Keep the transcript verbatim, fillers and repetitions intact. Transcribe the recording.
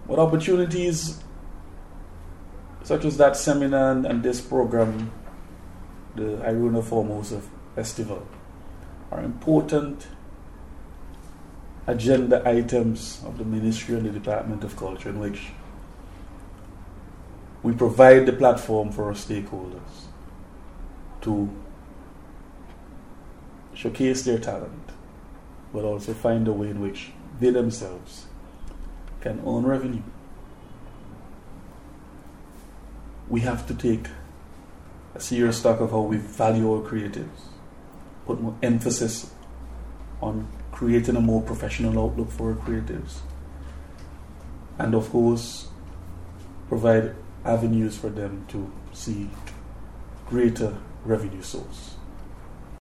What opportunities such as that seminar and, and this program, the Iruna Formosa Festival, are important agenda items of the Ministry and the Department of Culture, in which we provide the platform for our stakeholders to showcase their talent, but also find a way in which they themselves can earn revenue. We have to take a serious stock of how we value our creatives, put more emphasis on creating a more professional outlook for our creatives, and of course provide avenues for them to see greater revenue source.